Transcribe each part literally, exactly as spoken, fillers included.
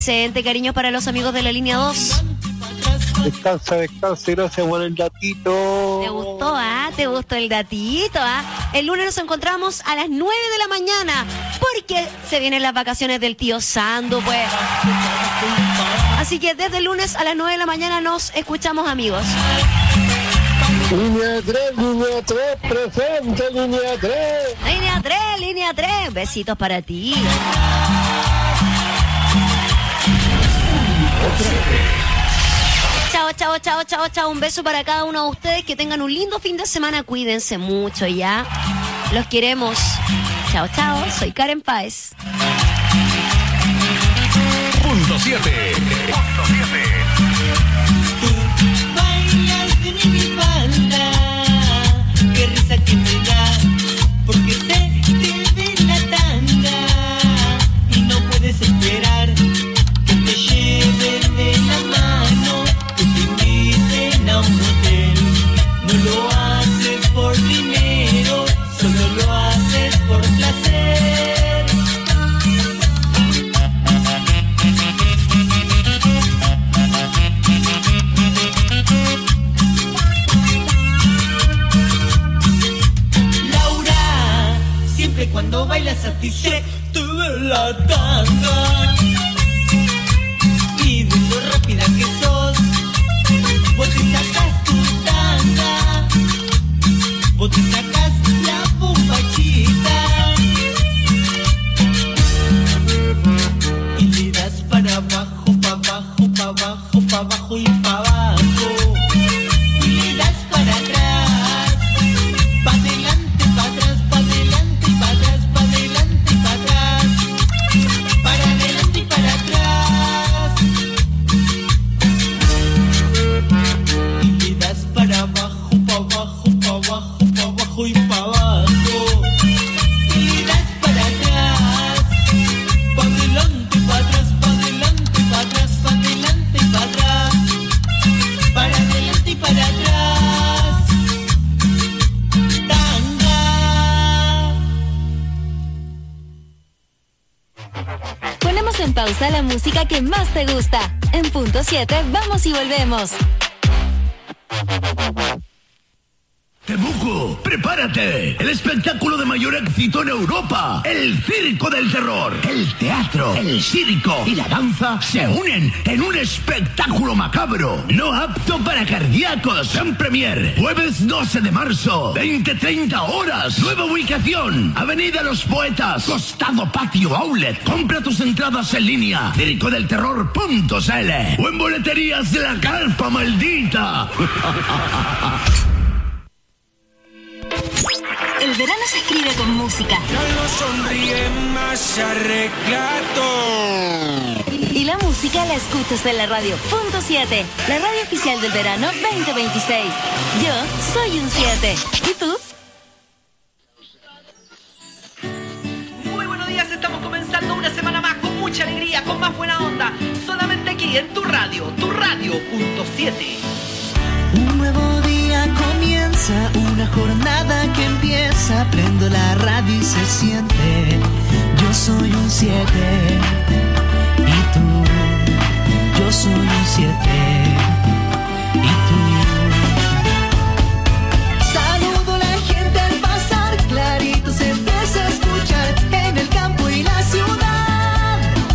Presente, cariños para los amigos de la línea dos. Descansa, descansa, gracias por el datito. ¿Te gustó, ah? ¿Te gustó el datito, ah? El lunes nos encontramos a las nueve de la mañana, porque se vienen las vacaciones del tío Sandu, pues. Así que desde el lunes a las nueve de la mañana nos escuchamos, amigos. Línea tres, línea tres, presente, línea tres. Línea tres, línea tres. Besitos para ti. Chao, chao, chao, chao, chao. Un beso para cada uno de ustedes. Que tengan un lindo fin de semana. Cuídense mucho, ¿ya? Los queremos. Chao, chao. Soy Karen Páez. Punto siete. Punto siete. Tú bailas en mi banda. Qué risa que me da. Porque te debe la tanda. Y no puedes esperar que te lleven de la mano. Que te inviten a un hotel. No lo haces por dinero. Solo lo haces por placer. Cuando bailas a ti se te ve la tanga. Y de lo rápida que sos, vos te sacas tu tanga. Vos te sacas la bombachita. Y le das para abajo, para abajo, para abajo, para abajo y para abajo. Y le das para atrás, para adelante, para atrás, para adelante. Y para abajo, y das para atrás, para adelante, para atrás, para adelante, para atrás, para adelante y para atrás, para adelante y para atrás, tanga. Ponemos en pausa la música que más te gusta. En punto siete, vamos y volvemos. Temuco, prepárate. El espectáculo de mayor éxito en Europa. El Circo del Terror. El teatro, el circo y la danza se unen en un espectáculo macabro. No apto para cardíacos. En premier. Jueves doce de marzo. veinte treinta horas. Nueva ubicación. Avenida Los Poetas. Costado Patio Outlet. Compra tus entradas en línea. circo del terror punto c l o en boleterías de la Carpa Maldita. El verano se escribe con música. No lo sonríe más arreglado. Y la música la escuchas en la radio. Punto siete, la radio oficial del verano veinte veintiséis. Yo soy un siete. ¿Y tú? Muy buenos días, estamos comenzando una semana más con mucha alegría, con más buena onda. Solamente aquí en tu radio, tu radio punto siete. Un nuevo día comienza, una jornada que empieza. Prendo la radio y se siente. Yo soy un siete. Y tú, yo soy un siete. Y tú. Saludo a la gente al pasar, clarito se empieza a escuchar en el campo y la ciudad.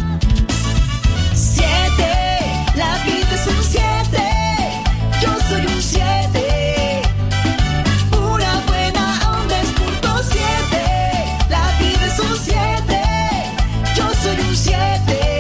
Siete, la vida es un siete. Yo soy un siete, pura buena onda es punto siete. La vida es un siete, yo soy un siete.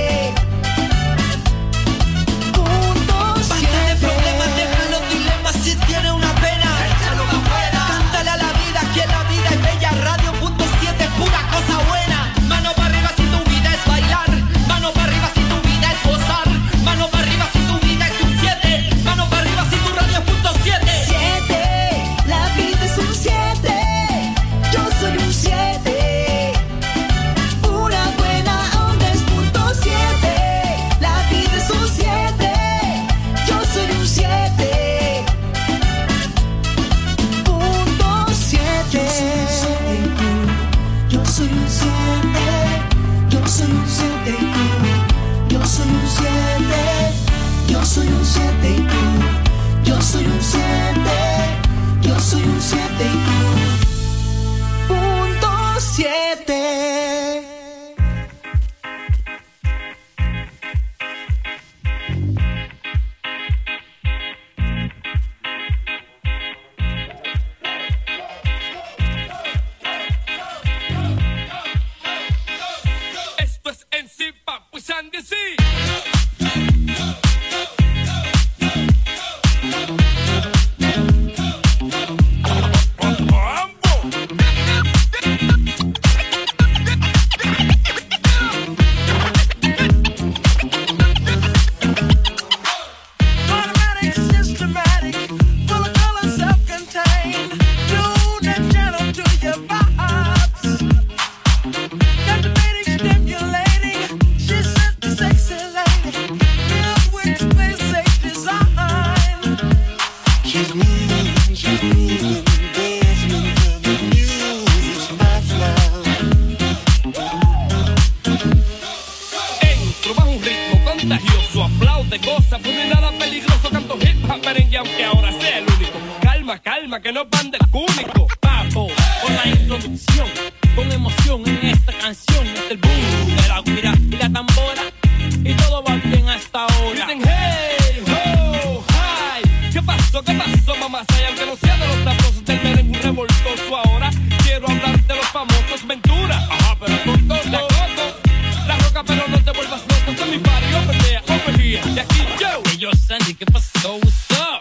soy un siete y tú. Yo soy un siete. Yo soy un siete y tú. Punto siete. Esto es en sí, papu, Sandy, sí. Que no van del cúnico, papo, con la introducción, con emoción en esta canción, es el boom de la guira y la tambora, y todo va bien hasta ahora. Dicen hey, ho, hi, ¿qué pasó, qué pasó, mamá? Y aunque no sea de los sabrosos del merengue revoltoso, ahora quiero hablar de los famosos Ventura. Ajá, pero con todo, la coco, la roca, pero no te vuelvas loco, esto es mi party, over there, over here, y aquí yo. Hey, yo, Sandy, ¿qué pasó? What's up?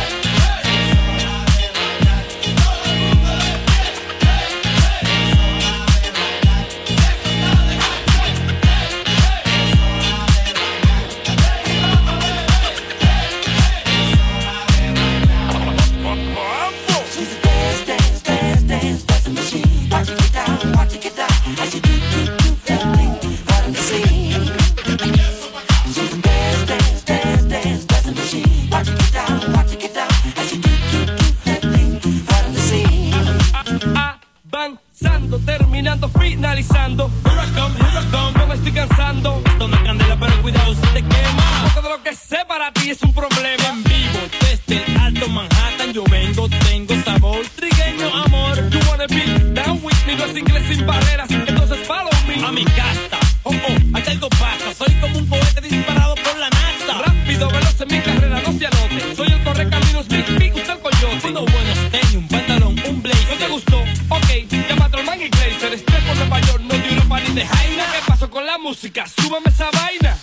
Terminando, finalizando. Here I come, here I come, no me estoy cansando. Esto no es candela, pero cuidado, se te quema. Porque de lo que sé para ti es un problema. En vivo, desde el Alto Manhattan, yo vengo, tengo sabor trigueño, amor. You wanna be down with me, no es inglés sin barreras. Entonces follow me a mi casa. Oh, oh, aquí algo pasa. Soy como un cohete disparado por la NASA. Rápido, veloz en mi carrera, no se anote. Soy el correcaminos, big, big, usted el coyote. Unos buenos tenis, un pantalón, un blazer. ¿No te gustó? Ok, llama a Trollman y Glazer. Estoy por Nueva York, no de Europa ni de Jaina. ¿Qué pasó con la música? Súbame esa vaina.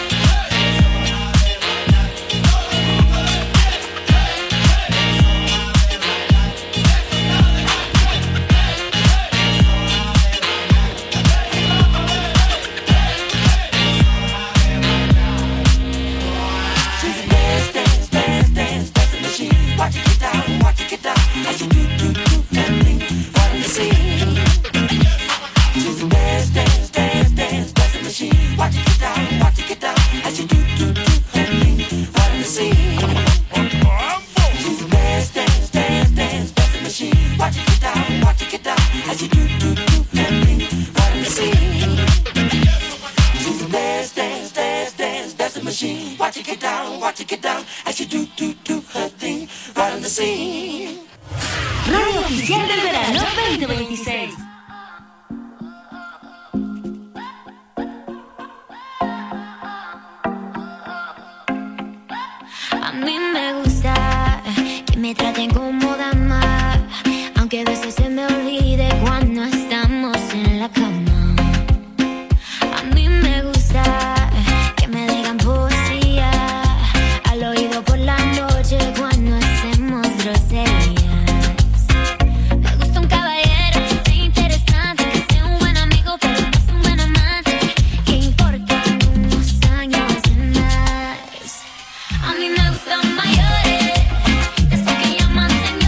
Watch it get down, watch it get down, as you do, do, do, that thing, right on the scene. She's a dance, dance, dance, dance, that's the machine. Watch it get down, watch it get down, as you do, do, do, that thing, right on the scene. She's a dance, dance, dance, dance, that's the machine. Watch it get down, watch it get down, as you do, do, do, that thing, right on the scene. She's a dance, dance, dance, dance, that's the machine. Watch it get down, watch it get down, as you do, do, do, her thing. Radio Oficial del Verano veinte veintiséis. A mí me gusta que me traten como dama, aunque a veces se me olvide cuando estamos en la cama. A mí me gusta que me digan poesía al oído por la noche cuando hacemos groserías. Me gusta un caballero que sea interesante, que sea un buen amigo pero no sea un buen amante, que importan unos años más. A mí me gustan mayores, de esos que llaman señores.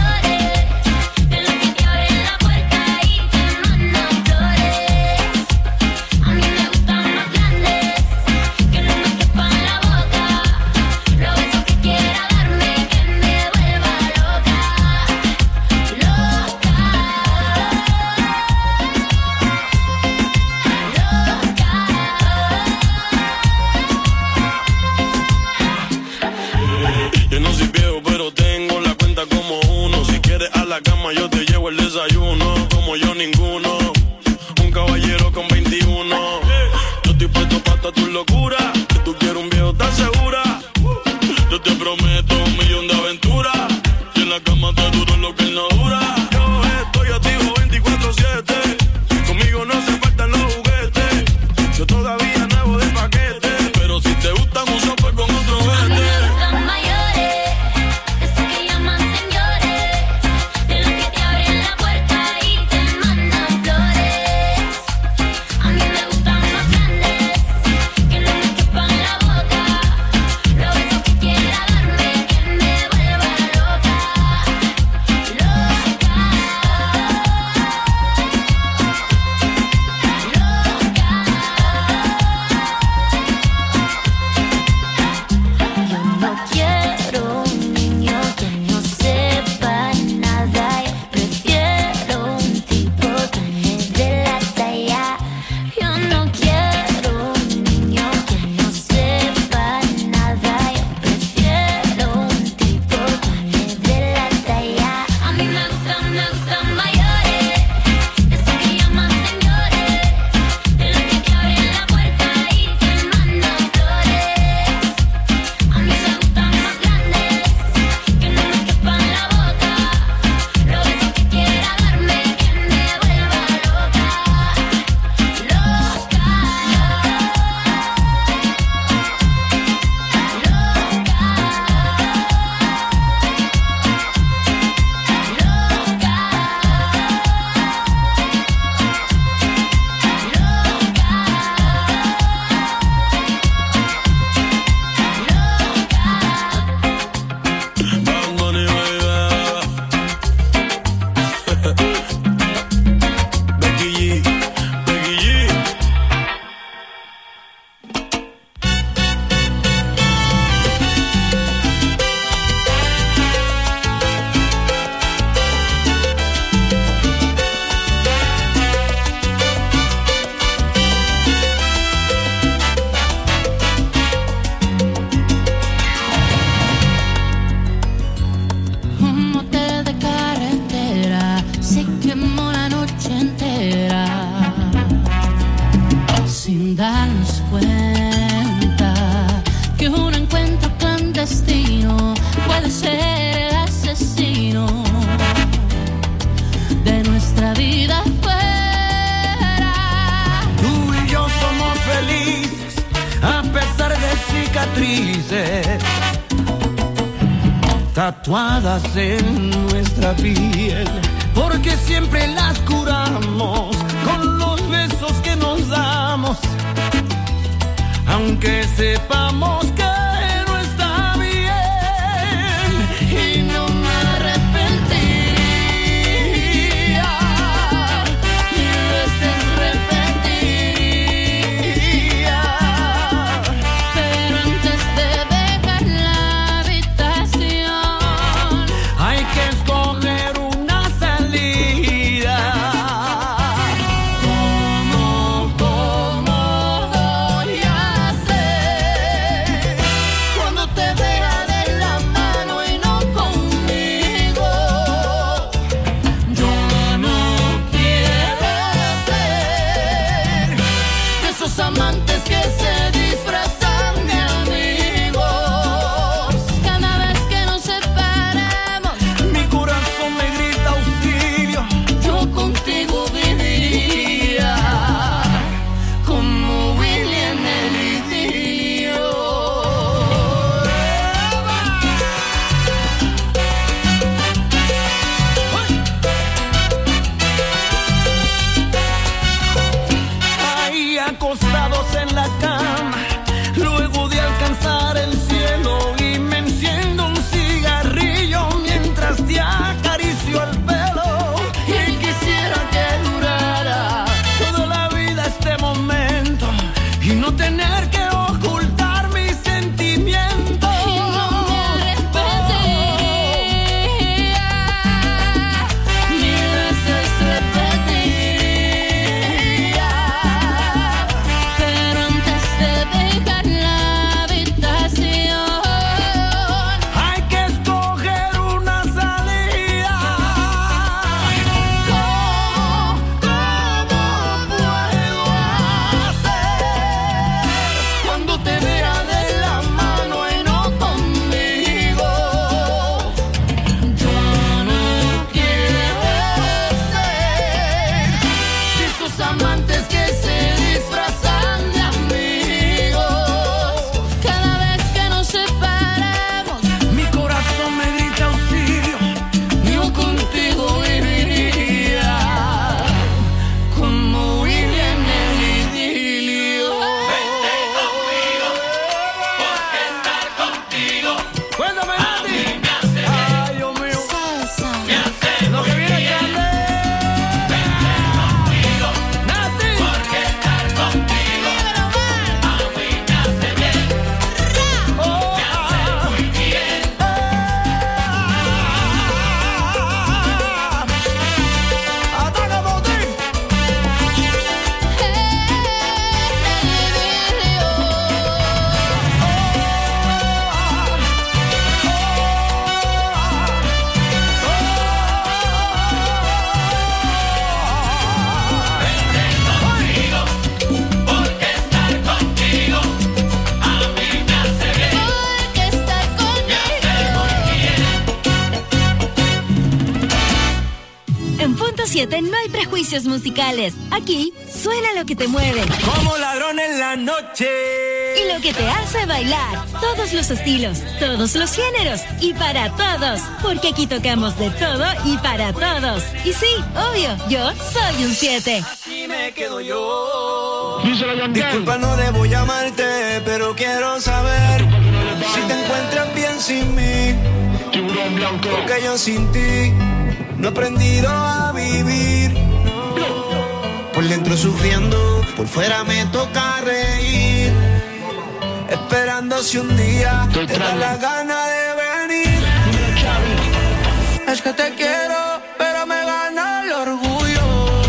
la cama yo te llevo el desayuno, como yo ninguno, un caballero con veintiuno. Yo estoy puesto para toda tu locura, que tú quieres un viejo tan segura. Yo te prometo un millón de aventuras, y en la cama te duro lo que él no dura. Yo estoy activo veinticuatro siete, conmigo no se faltan los juguetes. Yo todavía nuevo de paquete, pero si te gustan un software con otro vete. Tatuadas en nuestra piel, porque siempre las curamos con los besos que nos damos, aunque sepamos que no está bien, y no me arrepentiría, mil veces repetiría, pero antes de dejar la hay que escoger una salida. ¿Cómo, cómo voy a hacer siete no hay prejuicios musicales. Aquí suena lo que te mueve. Como ladrón en la noche. Y lo que te hace bailar. Todos los estilos, todos los géneros y para todos. Porque aquí tocamos de todo y para todos. Y sí, obvio, yo soy un siete. Así me quedo yo. Disculpa, no debo llamarte, pero quiero saber si te encuentras bien sin mí. Porque yo sin ti no he aprendido a vivir. Por dentro sufriendo, por fuera me toca reír. Esperando si un día te da la gana de venir. Es que te quiero, pero me gana el orgullo.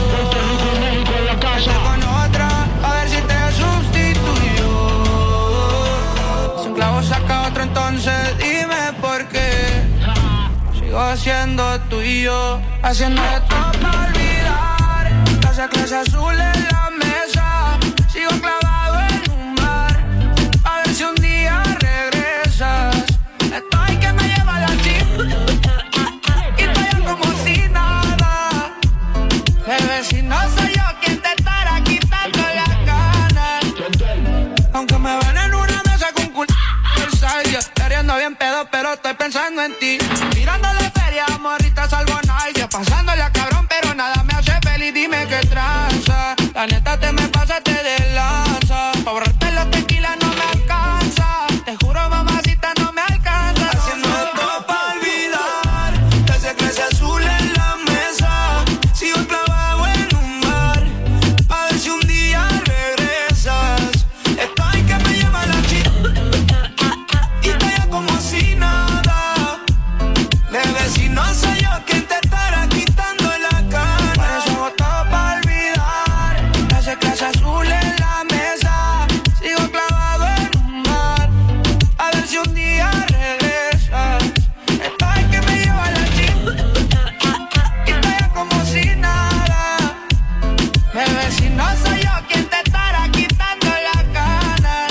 Vete con otra, a ver si te sustituyo. Si un clavo saca otro, entonces dime por qué. Sigo siendo tuyo, haciendo esto para olvidar. Casa clase azul en la mesa, sigo clavado en un bar. A ver si un día regresas. Estoy que me lleva la chica y estoy como si nada. Bebé, si no soy yo quien te estará quitando las ganas. Aunque me ven en una mesa con culo Versailles, queriendo bien pedo, pero estoy pensando en ti. Tirándole feria, morrita, salvo nice. Pasándole a cabrón, pero nada me hace feliz. Dime qué tranza. La neta te me pasaste de lanza. Pa' borrarte los tequilas no me alcanza. Te juro, mamacita, no me alcanza. Haciendo esto pa' olvidar. Te hace clase azul en la mesa. Sigo clavado en un bar. A ver si un día regresas. Estoy que me lleva la chica y estoy ya como si nada. Bebé, si no soy yo quien te estará quitando la cara. Por eso hago todo pa' olvidar. Te hace clase azul en la mesa. Sigo clavado en un bar. A ver si un día regresas. Estoy que me lleva la chica y estoy ya como si nada. Bebé, si no soy yo quien te estará quitando la cara.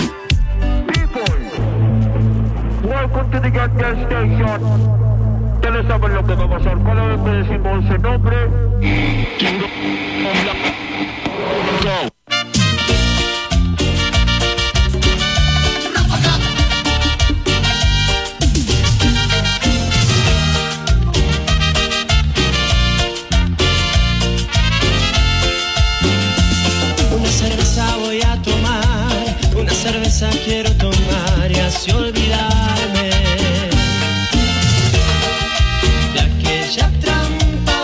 Welcome to the Gas Gas Station. Ustedes saben lo que va a pasar. Cada vez que decimos ese nombre, go. Una cerveza voy a tomar, una cerveza quiero tomar y así olvidarme de aquella trampa,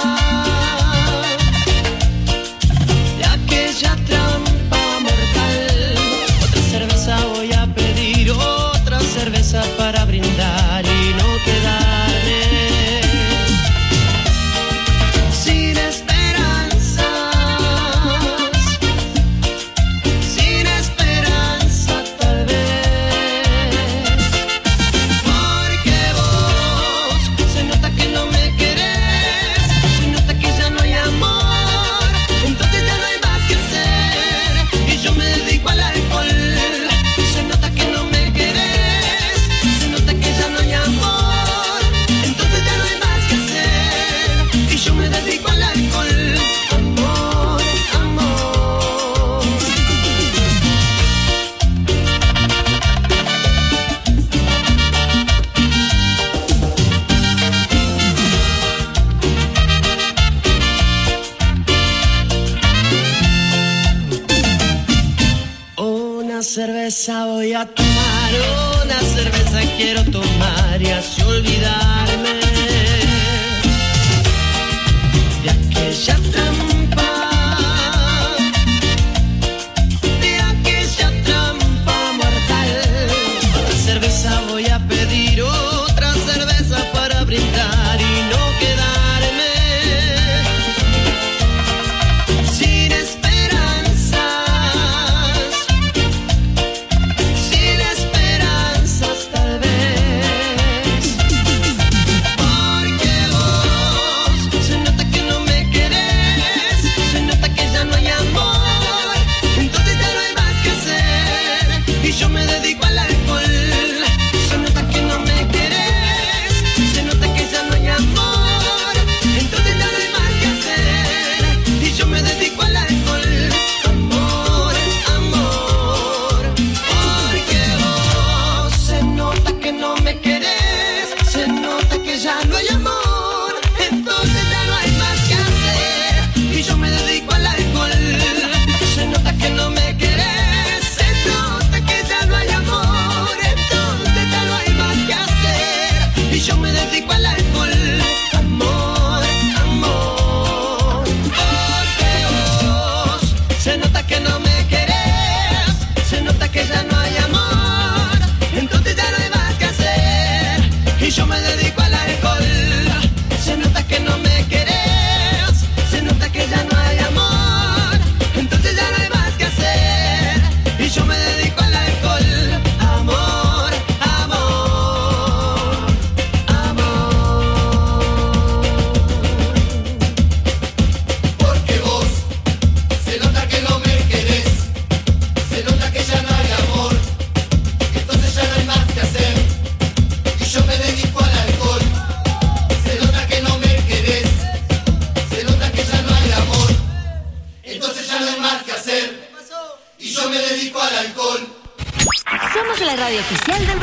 de aquella trampa mortal. Otra cerveza voy a pedir, otra cerveza para brindar y no quedarme sin esperanzas, sin esperanza tal vez, porque vos se nota que no me querés, se nota que ya no hay amor, entonces ya no hay más que hacer y yo me dedico al alcohol. Se nota que no me querés, se nota que ya no hay amor, entonces ya no hay más que hacer y yo me dedico al alcohol. Amor, amor. Una cerveza voy a tomar, una cerveza quiero tomar y así olvidarme de aquella trampa, de aquella trampa mortal. Otra cerveza voy a pedir, otra cerveza para brindar y no quedarme sin esperanzas, sin esperanzas tal vez,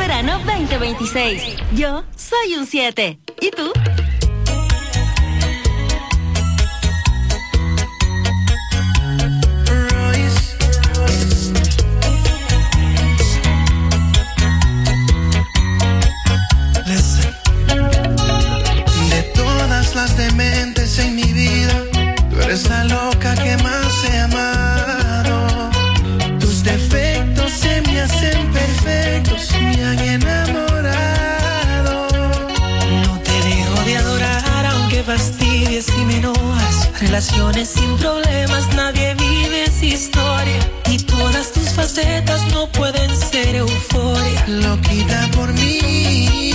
verano veinte veintiséis. Yo soy un siete. ¿Y tú? Las dementes en mi vida, tú eres la loca que más he amado. Tus defectos se me hacen perfectos, me han enamorado. No te dejo de adorar aunque fastidies y me enojas. Relaciones sin problemas, nadie vive esa historia. Y todas tus facetas no pueden ser euforia. Loquita por mí,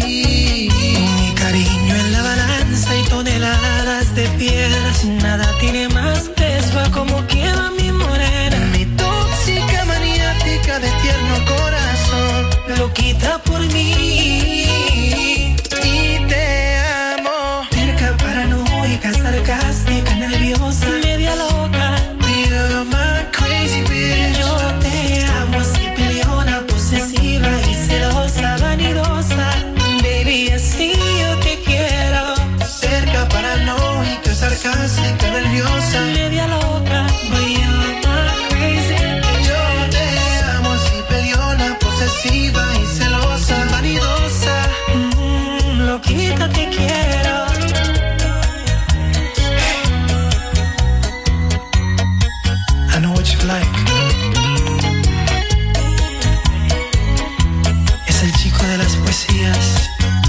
cariño en la balanza y toneladas de piedras. Nada tiene más peso a como queda mi morena. Mi tóxica maniática de tierno corazón, loquita por mí. Y te amo. Terca, paranoica, sarcástica, nerviosa, media loca. You're my crazy bitch. Yo te amo así, peleona, posesiva y celosa, vanidosa. Baby, así yo te quiero. Cerca, paranoica, sarcástica, nerviosa, media loca. But you're my crazy. Yo te amo así, peleona, posesiva y celosa, vanidosa. Mm, loquita te quiero. I know what you like. Es el chico de las poesías.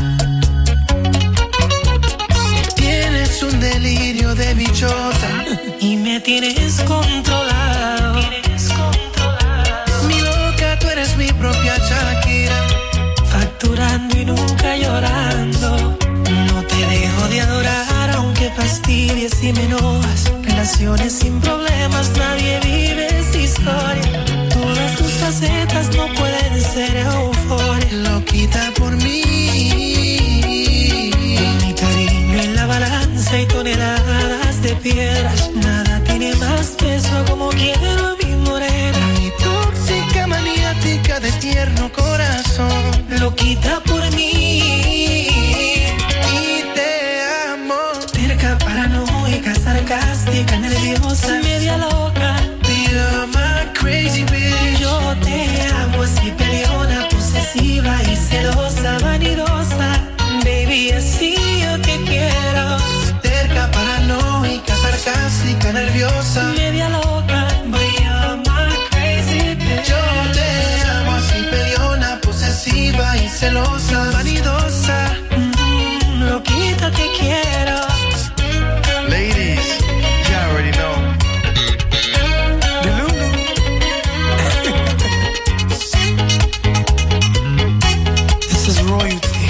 Tienes un delirio de bichota y me tienes controlado. Mi loca, tú eres mi propia Shakira. Facturando y nunca llorando. No te dejo de adorar aunque fastidies y me enojas. Relaciones sin problemas, nadie vive esa historia. Todas tus facetas no pueden ser euforia. Loquita por mí, mi cariño en la balanza y toneladas de piedras. Nada tiene más peso como quiero a mi morena. Mi tóxica maniática de tierno corazón, loquita por mí. Y te amo. Terca, paranoica, sarcástica, nerviosa, media loca. You're my crazy bitch. Yo te amo así, peleona, posesiva y celosa, vanidosa. Baby, así yo te quiero. Terca, paranoica, sarcástica, nerviosa, media loca. But you're my crazy bitch. Yo te amo así, peleona, posesiva y celosa, vanidosa. Mm, loquita te quiero. Ladies, you already know. This is royalty.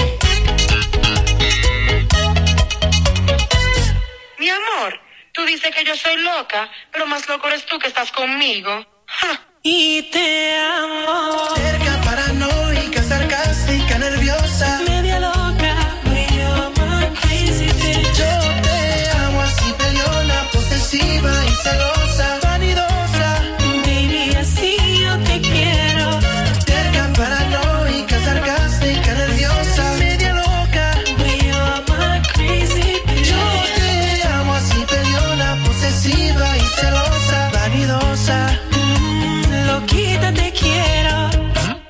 Mi amor, tú dices que yo soy loca, pero más loco eres tú que estás conmigo. ¡Ja! Y te amo. Cerca, paranoica, sarcástica, nerviosa, media loca. But you're my crazy bitch. Yo te amo así, peleona, posesiva y celosa, vanidosa. Baby, así yo te quiero. Cerca, paranoica, sarcástica, nerviosa, media loca. But you're my crazy bitch. Yo te amo así, peleona, posesiva y celosa, vanidosa. Mm, loquita te quiero.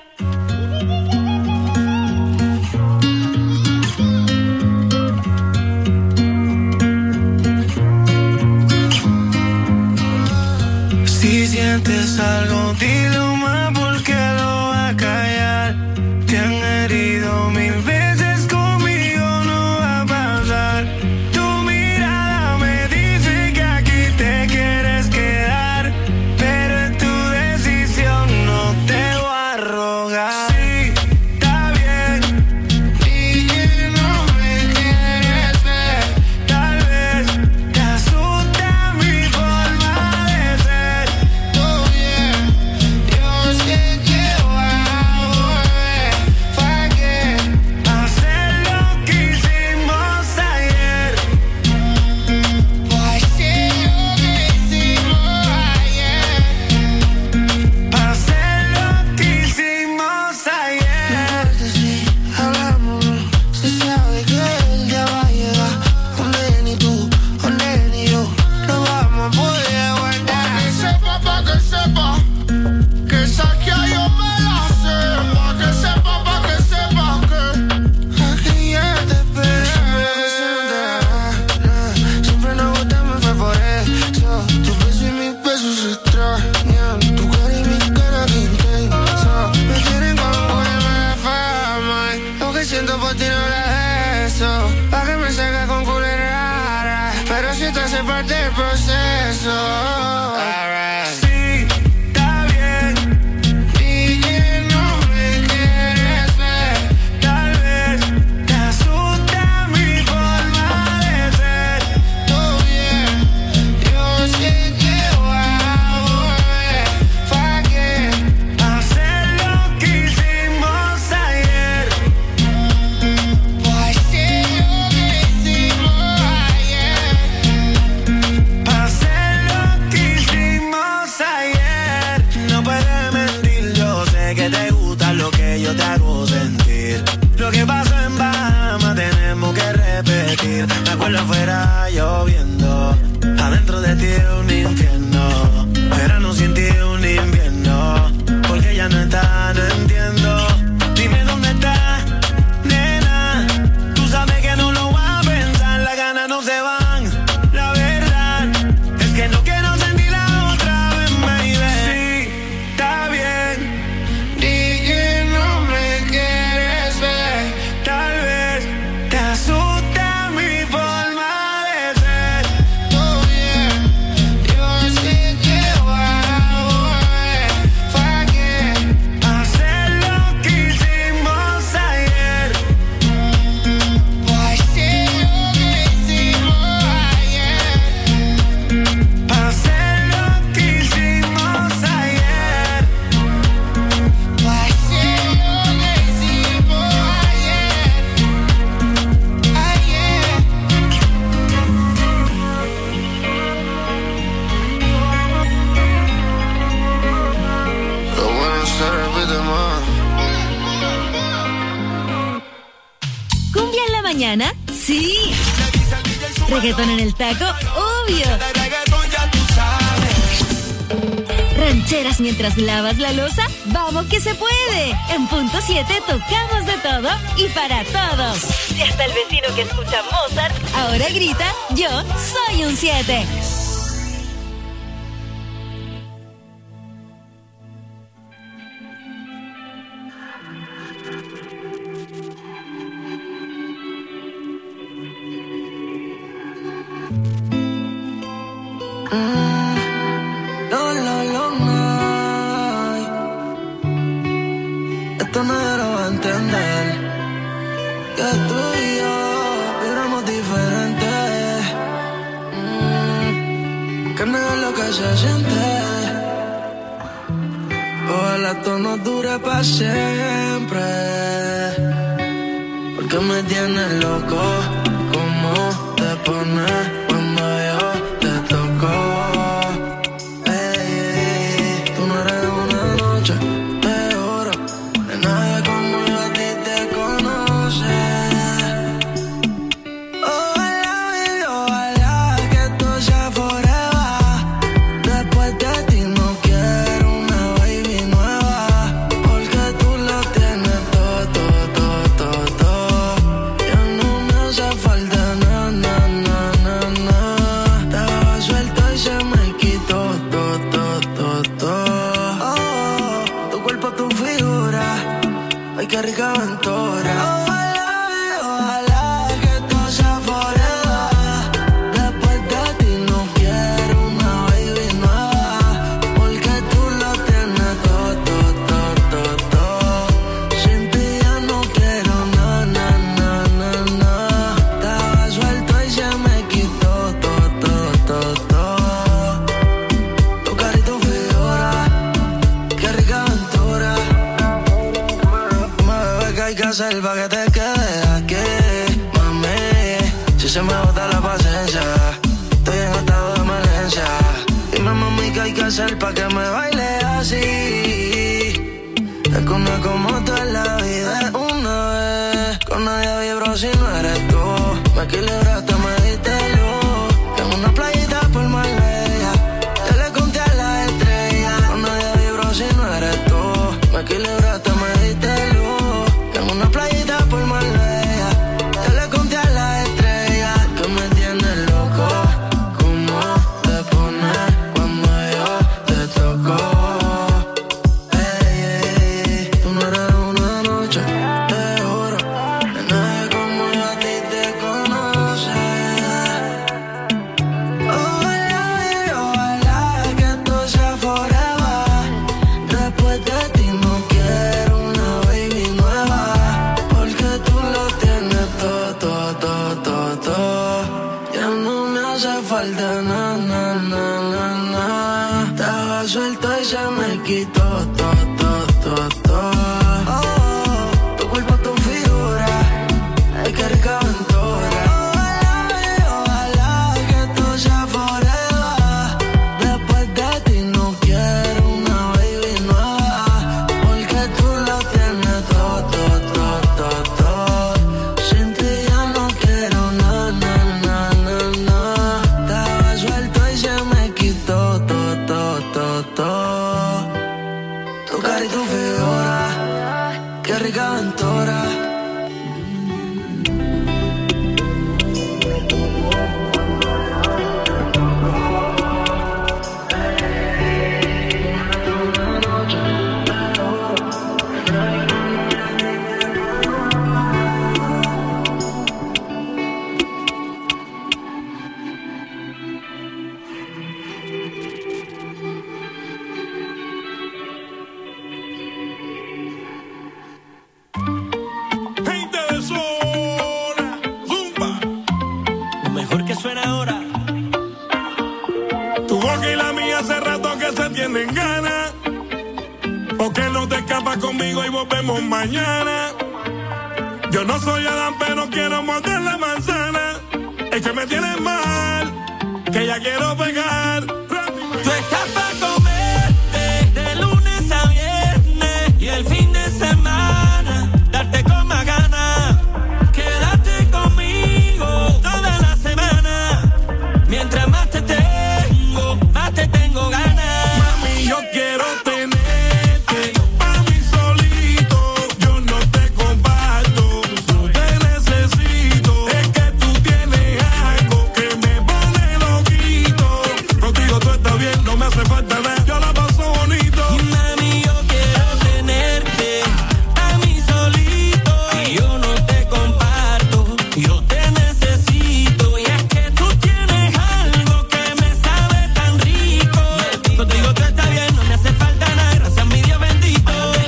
hace parte del proceso. Alright. Sí, está bien. Y que no me quieres ver. Tal vez te asusta mi forma de ser. Todo bien, yo sé que voy a volver. ¿Pa' qué hacer lo que hicimos ayer? Pues sí, lo que hicimos ayer. Hacer lo que hicimos ayer. No puedes mentir, yo sé que te gusta lo que yo te hago sentir. Lo que pasó en Bahamas tenemos que repetir. Me acuerdo afuera lloviendo, adentro de ti un infierno. Verano sin ti un invierno, porque ya no está, no entiendo. Dime dónde está, nena. Tú sabes que no lo voy a pensar, las ganas no se van. La verdad es que no quiero sentirla otra vez, baby. Sí, está bien. Di que no me quieres ver. Tal vez te asusta mi forma de ser. Todo bien, yo sé que voy a volver. ¿Pa' qué hacer lo que hicimos ayer? Pues sí, lo que hicimos ayer. Hacer lo que hicimos ayer. Pues sí, lo que hicimos ayer. Ayer. Lo bueno se repite más. ¿Cumbia en la mañana? Sí. ¿Reggaetón en el taco? Obvio. ¿Rancheras mientras lavas la loza? ¡Vamos que se puede! En punto siete tocamos de todo y para todos. Y hasta el vecino que escucha Mozart ahora grita, yo soy un siete. No, no, no, no. Esto nadie lo va a entender. Que tú y yo vibramos diferente. Mm, que no es lo que se siente. Ojalá esto no dure para siempre. Porque me tienes loco. ¿Cómo te pones cuando yo te toco? Qué rica aventura. Ojalá, ojalá que esto sea forever. Después de ti no quiero una baby nueva. Porque tú lo tienes todo, todo, todo, todo, todo. Sin ti ya no quiero nada, nada, nada, nada. Estaba suelto y se me quitó todo, todo, todo, todo. Tu cara y tu figura. Qué rica aventura. Hay que hacer pa' que te quedes aquí, mami. Si se me bota la paciencia, estoy en estado de emergencia. Dime, mami, ¿qué hay que hacer pa' que me baile así? Te conozco como tú en la vida una vez. Con nadie vibro si no eres tú. Me equilibraste, me diste luz. En una playita por Marbella, te le conté a la estrella. Con nadie vibro si no eres tú. Me equilibraste, me diste luz. Una playita por Marbella, te le conté a la estrella. Que me tienes loco, ¿cómo te pones cuando yo te toco? Ey, ey, tú no eres una noche, te juro. Que nadie como yo a ti te conoce. cantora. Tienen ganas, o que no te escapas conmigo y volvemos mañana. Yo no soy Adán, pero quiero morder la manzana. Es que me tienes mal, que ya quiero pegar. Tú estás para comerte de lunes a viernes y el fin de semana darte con más ganas. Quédate conmigo toda la semana. Mientras más te tengo, más te tengo ganas. Yo quiero tenerte pa' mí solito, yo no te comparto, no te necesito. Es que tú tienes algo que me pone loquito. Contigo tú estás bien, no me hace falta nada, yo la paso bonito. Y mami, yo quiero tenerte a mí solito y yo no te comparto, yo te necesito. Y es que tú tienes algo que me sabe tan rico. Contigo tú estás bien, no me hace falta nada, gracias mi Dios bendito.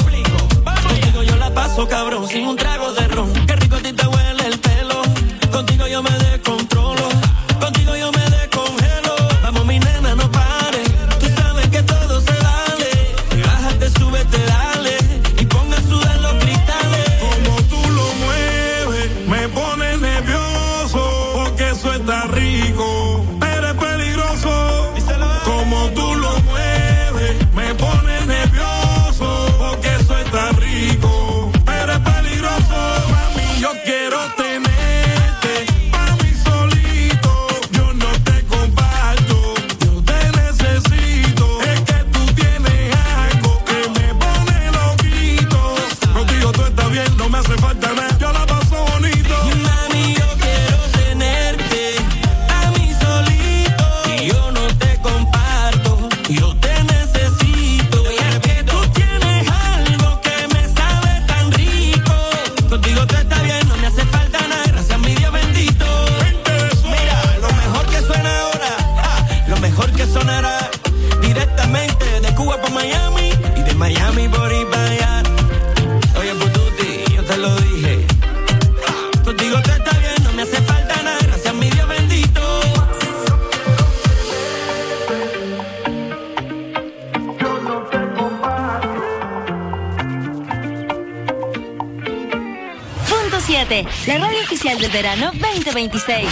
Contigo yo la paso cabrón, sin un trago de ron. Qué rico a ti te huele el pelo. Contigo yo me descontrolo, contigo yo me descongelo. Vamos mi nena, no pares, tú sabes que todo se vale. Bájate, súbete, dale, y ponga a sudar los cristales. Como tú lo mueves, me pones nervioso, porque eso está rico. Eres peligroso, como tú lo mueves, me pones nervioso, porque eso está rico. Eres peligroso, mami, yo quiero tenerte pa' mí solito, yo no te comparto, yo te necesito. Es que tú tienes algo que me pone loquito. Contigo tú estás bien, no me hace falta nada, yo la paso bonito. Y mami, yo quiero tenerte a mí solito y yo no te comparto, yo te necesito. Y es que tú tienes algo que me sabe tan rico. Contigo tú estás bien, no me hace falta nada, gracias mi Dios bendito. Mira, lo mejor que suena ahora, ja, lo mejor que sonará directamente de Cuba por Miami y de Miami por ir para allá. Oye, Pututi, yo te lo dije. Contigo tú estás bien, no me hace falta nada, gracias mi Dios bendito. Punto siete, la radio oficial del verano veinte veintiséis.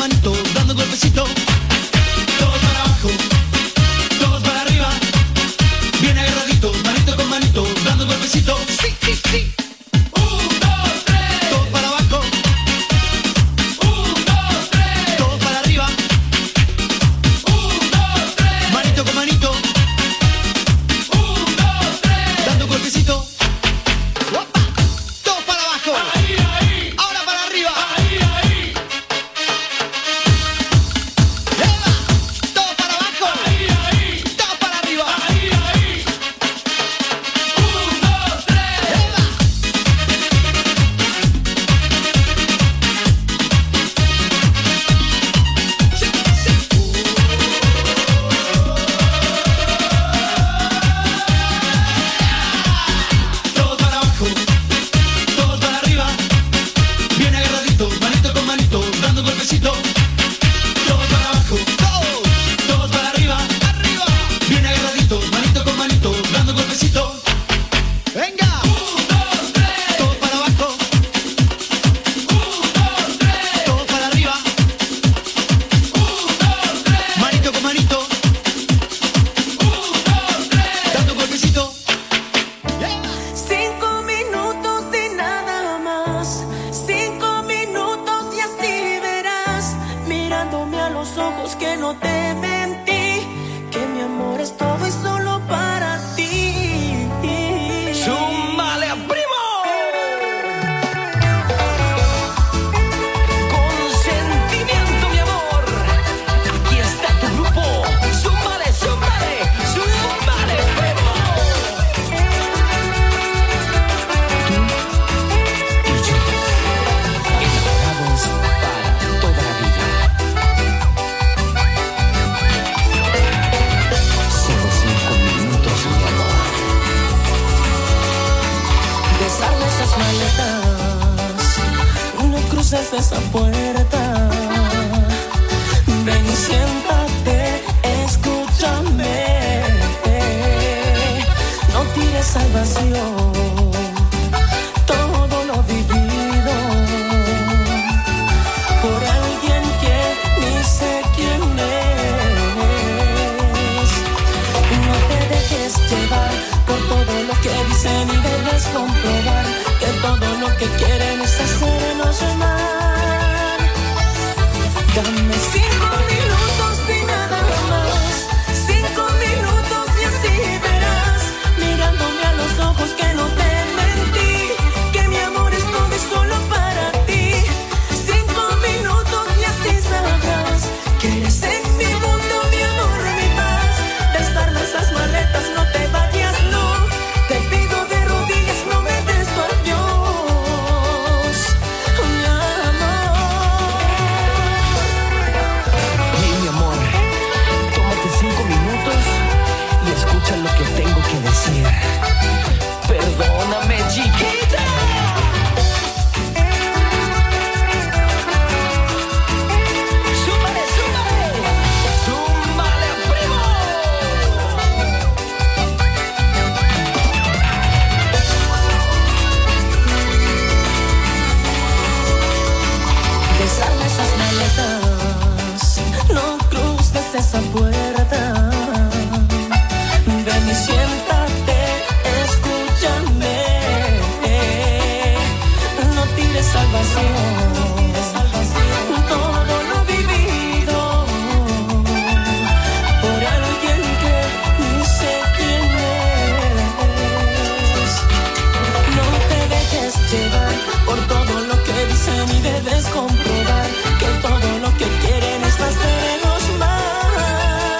manito, dando golpecito. Todos para abajo, todos para arriba. Bien agarraditos, manito con manito, dando golpecito. Sí, sí, sí. Un, dos, tres. Todos para abajo. Un, dos, tres. Todos para arriba. Un, dos, tres. Manito con manito. Un, dos, tres. Dando golpecito. ¡Opa! Todos para abajo. Ahí, ahí. Ahora para arriba. Ahí, ahí. ¡Eva! Todos para abajo. Ahí, ahí. Todos para arriba. Ahí, ahí. Un, dos, tres. ¡Eva! Todos para abajo, todos para arriba, bien agarraditos, manito con manito, dando golpecito. Todos para abajo, todos, todos para arriba, arriba, bien agarraditos, manito con manito, dando golpecito. Venga, un, dos, tres, todos para abajo, un, dos, tres, todos para arriba, un, dos, tres, manito con manito, un, dos, tres, dando golpecito. Cinco minutos y nada más. Cinco minutos y así verás, mirándome a los ojos que no te mentí, que mi amor es todo y solo para ti. ¡Súmale a primo! Con sentimiento, mi amor. Aquí está tu grupo. ¡Súmale, súmale! ¡Súmale, primo! Enamorados para toda la vida. Solo cinco minutos, mi amor. Desarma esas maletas, no cruces esa puerta. Ven y siéntate, escúchame. No tires al vacío todo lo vivido por alguien que ni sé quién es. No te dejes llevar por todo lo que dicen y debes comprobar que todo lo que quieren es hacernos mal. Dame cinco minutos y nada más. Cinco minutos y así verás, mirándome a los ojos que no te mentí, que mi amor es todo y solo para ti. Cinco minutos y así sabrás que eres en mi mundo, mi amor, mi paz. Desarma esas maletas, no te vayas, no. Te pido de rodillas, no me des tu adiós, mi amor. Y mi amor, tómate cinco minutos y escucha lo que tengo que decir. Perdóname, chiquita. ¡Súmale, súmale! ¡Súmale a primo! Desarma esas maletas, no cruces esa puerta. Ven y siéntate, escúchame. No tires al vacío todo lo vivido por alguien que ni sé quién es. No te dejes llevar por todo lo que dicen y debes comprobar que todo lo que quieren es hacernos mal.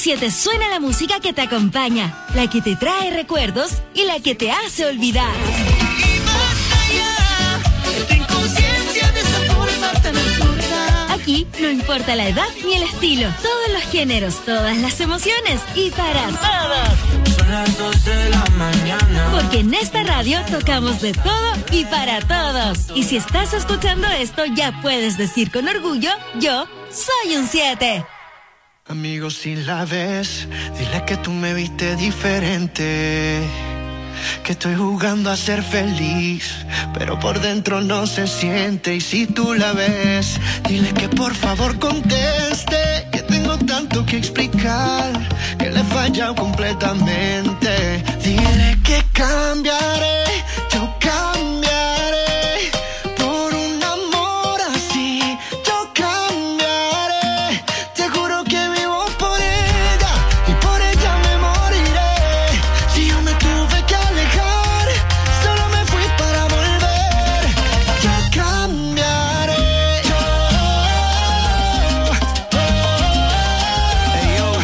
siete suena la música que te acompaña, la que te trae recuerdos y la que te hace olvidar. Y basta ya, esta inconsciencia de esa forma tan absurda. Aquí no importa la edad ni el estilo, todos los géneros, todas las emociones y para todos. Son las dos de la mañana. Porque en esta radio tocamos de todo y para todos. Y si estás escuchando esto, ya puedes decir con orgullo, yo soy un siete. Amigo, si la ves, dile que tú me viste diferente, que estoy jugando a ser feliz, pero por dentro no se siente. Y si tú la ves, dile que por favor conteste, que tengo tanto que explicar, que le he fallado completamente. Dile que cambiaré, yo cambiaré por un amor así, yo cambiaré. Te juro que vivo por ella y por ella me moriré. Si yo me tuve que alejar, solo me fui para volver. Yo cambiaré. Yo, oh, oh, hey, yo.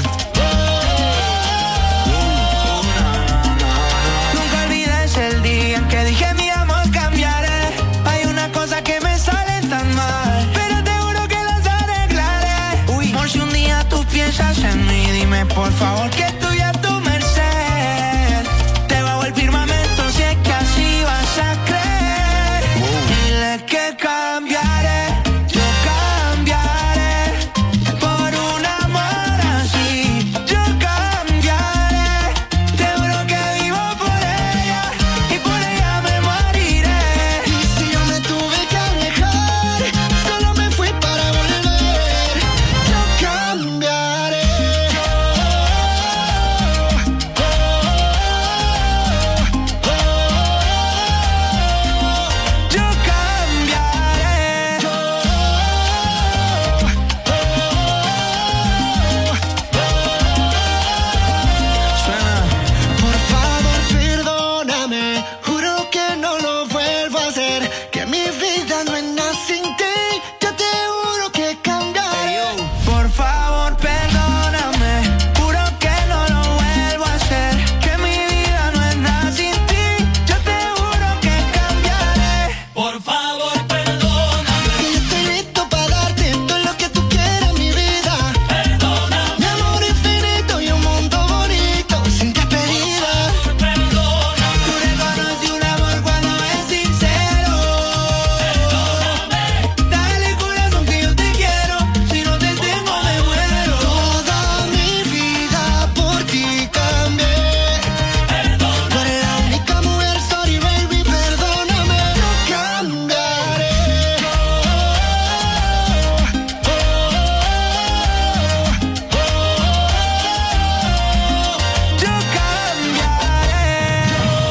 Nunca olvides el día en que dije mi amor cambiaré. Hay una cosa que me sale tan mal, pero te juro que las arreglaré. Uy, por si un día tú piensas en mí, dime por favor que estoy a tu merced. Te bajo el firmamento si es que así vas a creer. Dile que cambiaré, yo cambiaré por un amor así. Yo cambiaré, te juro que vivo por ella y por ella me moriré. Y si yo me tuve que alejar, solo me fui para volver. Yo cambiaré. Yo cambiaré. Suena. Por favor, perdóname, juro que no lo vuelvo a hacer, que mi vida no es nada sin ti, yo te juro que cambiaré. Por favor, perdóname, juro que no lo vuelvo a hacer, que mi vida no es nada sin ti, yo te juro que cambiaré. Por favor, perdóname, Que yo estoy listo para darte todo lo que tú quieras, mi vida. perdóname, Mi amor infinito y un mundo bonito, sin despedida. perdóname. Tú reconoces un amor cuando es sincero. Perdóname. Dale corazón que yo te quiero, si no te tengo me muero. Toda mi vida por ti cambié. Tú eres la única mujer, sorry baby, perdóname. Yo cambiaré. Yo cambiaré.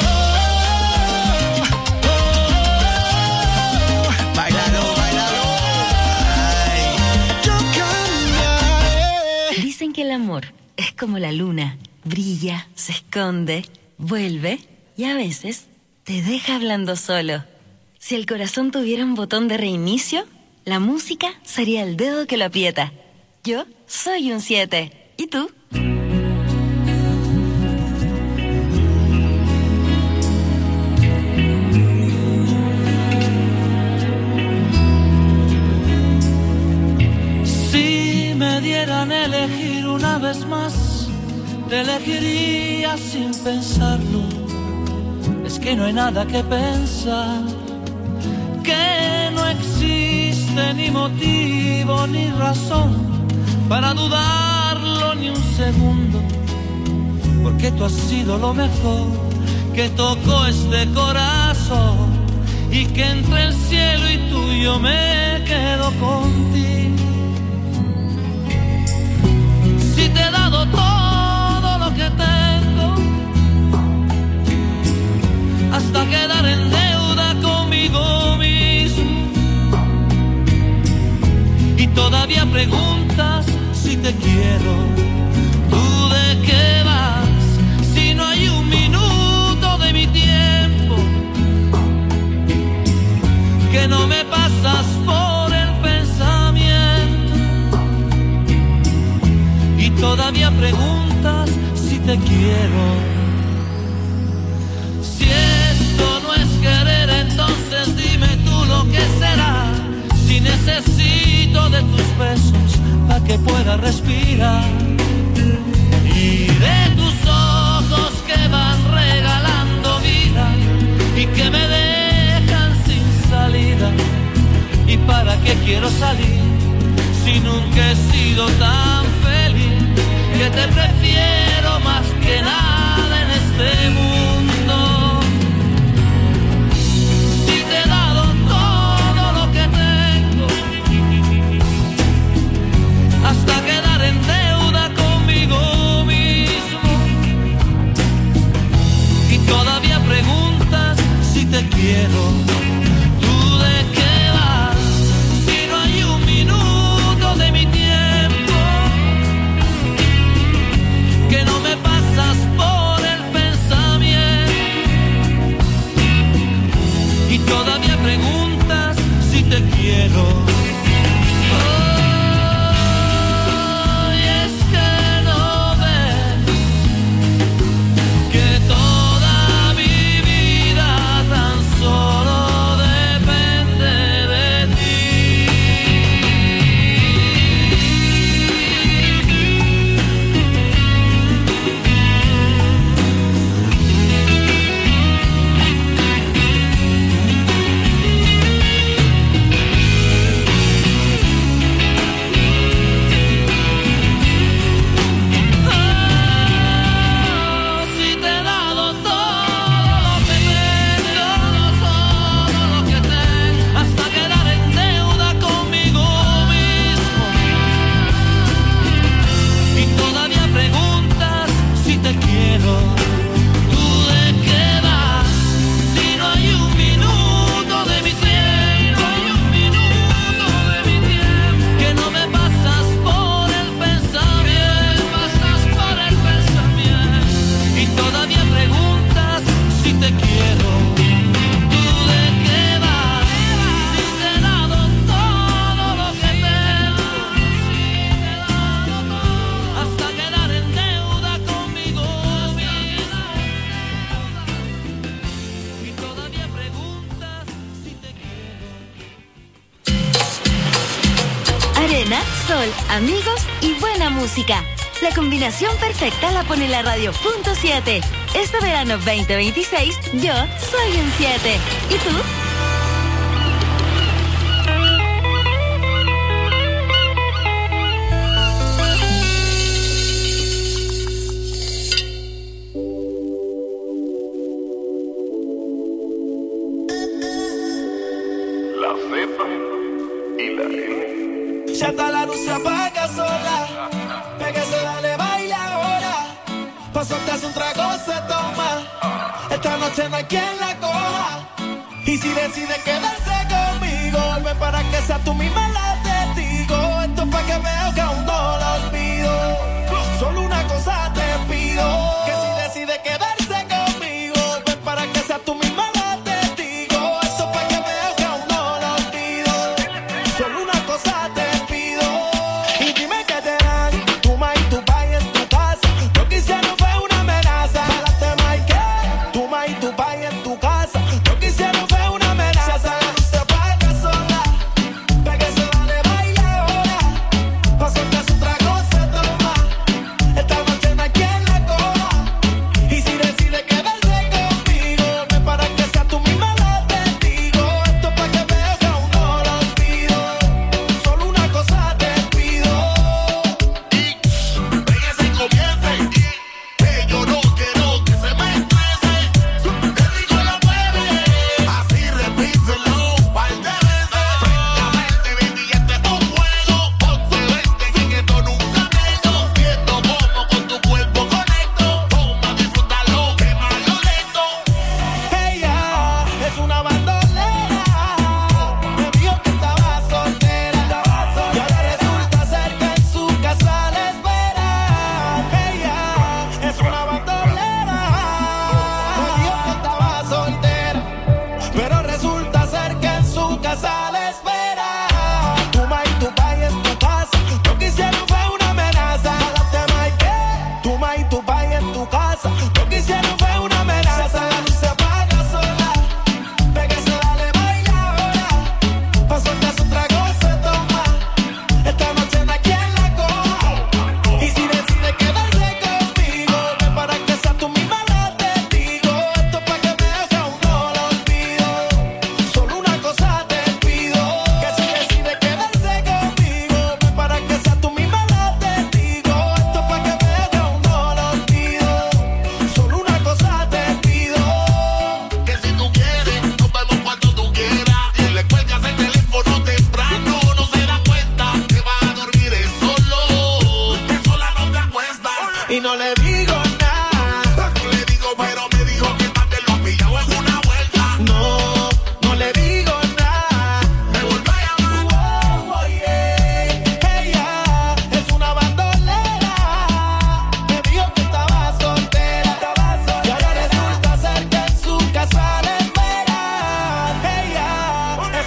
Bailalo, bailalo. Ay. Yo cambiaré. Dicen que el amor es como la luna, brilla, se esconde, vuelve y a veces te deja hablando solo. Si el corazón tuviera un botón de reinicio, la música sería el dedo que lo aprieta. Yo soy un siete. ¿Y tú? Si me dieran elegir una vez más, te elegiría sin pensarlo. Es que no hay nada que pensar, que no existe ni motivo ni razón para dudarlo ni un segundo, porque tú has sido lo mejor que tocó este corazón, y que entre el cielo y tú yo me quedo contigo. Si te he dado todo lo que tengo, hasta quedar en deuda conmigo mismo, y todavía preguntas si te quiero, ¿tú de qué vas? Si no hay un minuto de mi tiempo que no me pasas por el pensamiento, y todavía preguntas si te quiero. Si esto no es querer, entonces dime tú lo que será. Si necesito de tus besos para que pueda respirar, y de tus ojos que van regalando vida y que me dejan sin salida. ¿Y para qué quiero salir si nunca he sido tan feliz? Que te prefiero más que nada en este mundo. Si te he dado todo lo que tengo, hasta quedar en deuda conmigo mismo, y todavía preguntas si te quiero. ¿Tú de qué vas si no hay un minuto de mi tiempo que no me pasas por el pensamiento? Y todavía preguntas si te quiero. Amigos y buena música. La combinación perfecta la pone la radio punto siete. Este verano veinte veintiséis, yo soy un siete. ¿Y tú? La Z y la N. Ya está la luz, se apaga sola. Pégase, dale, baila ahora. Pa' soltarse un trago se toma. Esta noche no hay quien la coja. Y si decide quedarse conmigo, vuelve para que sea tú misma la testigo. Esto es pa' que veo que aún no lo olvido. Solo una cosa te pido, que si decide quedarse conmigo, vuelve para que sea tú misma la testigo. Esto es pa' que veo que aún no lo olvido. Solo una cosa te pido. Y dime qué te dan, tu ma y tu pa y en tu casa. Lo que hicieron fue una amenaza. Pa'lante, ma y qué, tu ma y tu pa y en tu casa. Lo que hicieron fue una amenaza.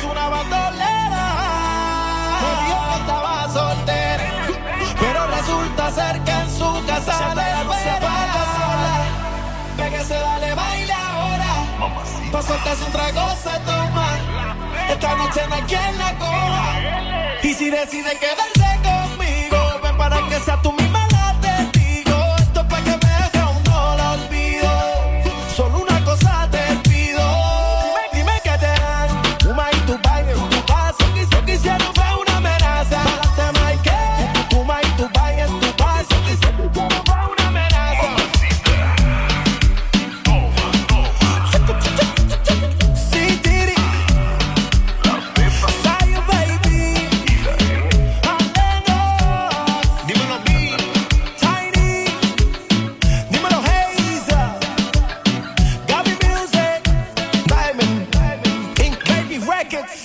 una bandolera. Me dijo que estaba soltera, pero resulta ser que en su casa se la sola. Pégase, dale, baila ahora. Pa' soltarse un trago se toma. Esta noche no hay quien la coja. Y si decide quedarse conmigo, ven para que sea tú misma la testigo. Esto es pa' que me deje aún no la olvido. Solo una cosa te pido. Dime, dime que te dan. Uma y tu baile, tu paso. Quiso, quisieron fue una amenaza. Pa'lante, Mike. Uma y tu baile, tu paso. Quiso, quisieron fue una amenaza. Sí, Tiri. Sayo, baby. Dímelo, B. Tiny. Dímelo, Haze. Gaby Music. Diamond. Ink Baby Records.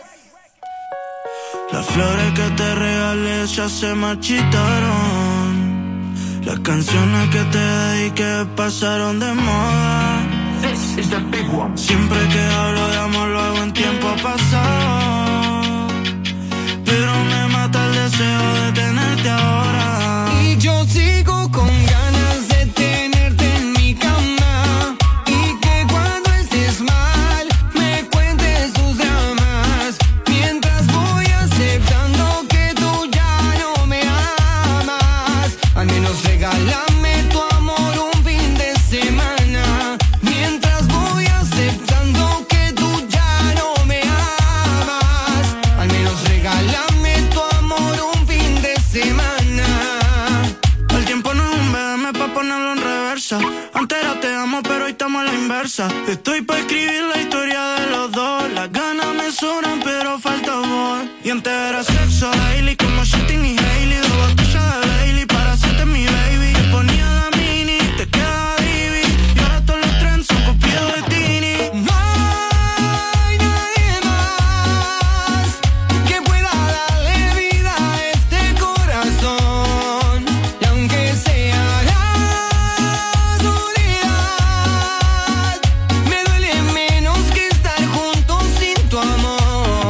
Las flores que te regalé ya se marchitaron. Las canciones que te dediqué pasaron de moda. Siempre que hablo de amor lo hago en tiempo pasado, pero me mata el deseo de tenerte ahora. Y yo sigo con ganas de tenerte en mi cama. Y que cuando estés mal me cuentes tus dramas. Mientras voy aceptando que tú ya no me amas. Al menos regálame tu amor un fin de semana. Mientras voy aceptando que tú ya no me amas. Al menos regálame tu amor un fin de semana. El tiempo no es un B M pa' ponerlo en reversa. Antes era te amo, pero hoy estamos a la inversa. Estoy pa' escribir la historia de los dos. Las ganas me sobran, pero falta amor. Y antes era sexo, daily con